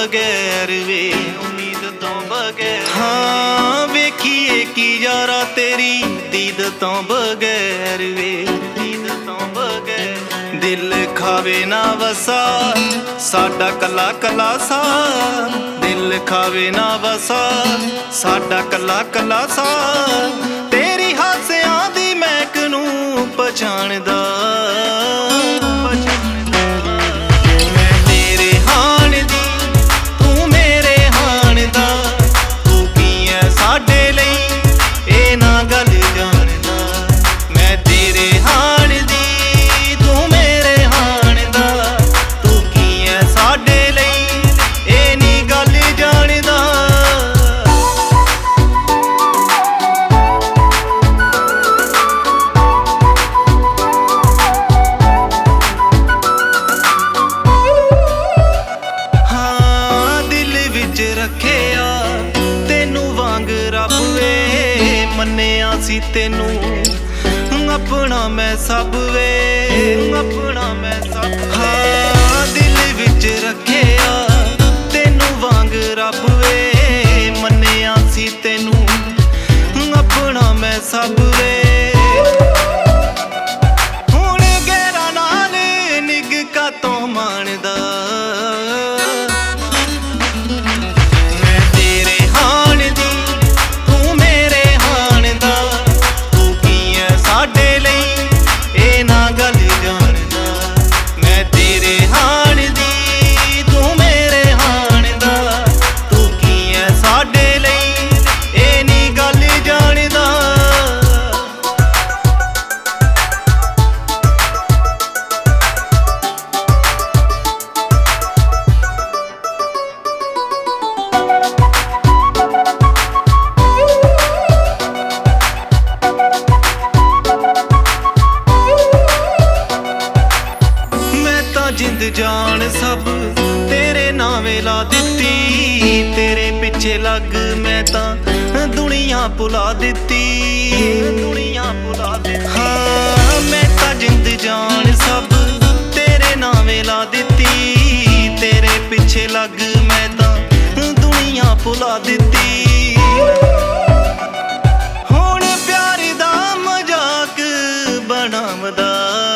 बगैर वे, उम्मीद तो बगैर। हाँ वेखिए की यारा तेरी दीद तो बगैर वे, दीद तो बगैर। दिल खावे ना वसा साडा कला कला सा, दिल खावे ना वसा साडा कला कला सा। तेरी हासियां दी महक नूं पछाणदा, मन्निया सी तेनू अपना मैं सब वे, अपना मैं सब। हाँ दिल विच रखिया तेनू वांग रब वे, मन्निया सी तेनू अपना मैं सब वे। हुण गैरा नाल निग का तो मानदा, जिंद जान सब तेरे नावे ला दिती, तेरे पिछे लग मैं तां दुनिया भुला दिती, दुनिया भुला दिती। हाँ मैं तां जिंद जान सब तेरे नावे ला दिती, तेरे पिछे लग मैं तां दुनिया भुला दिती। हुण प्यार दा मजाक बनावदा,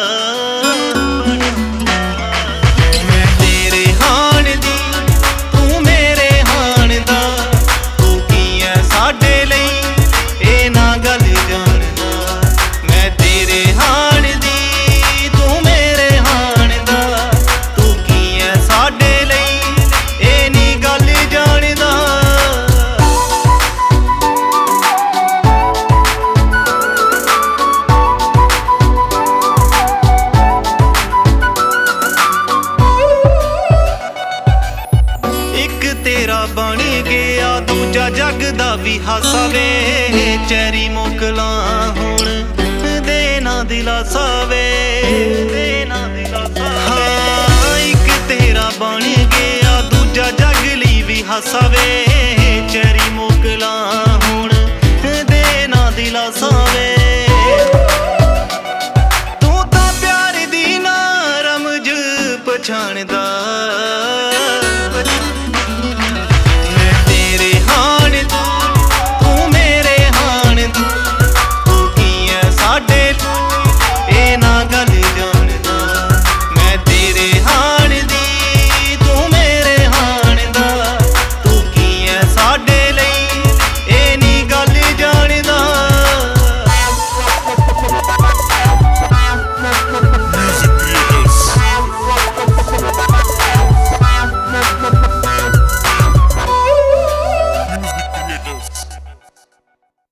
तेरा बन गया दूजा जग दा भी हासा वे। चैरी मोकला हुण देना दिलासा वे, देना दिलासा। हाँ इक तेरा बन गया दूजा जग ली भी हासा वे। चैरी मोकला हुण देना दिलासा वे।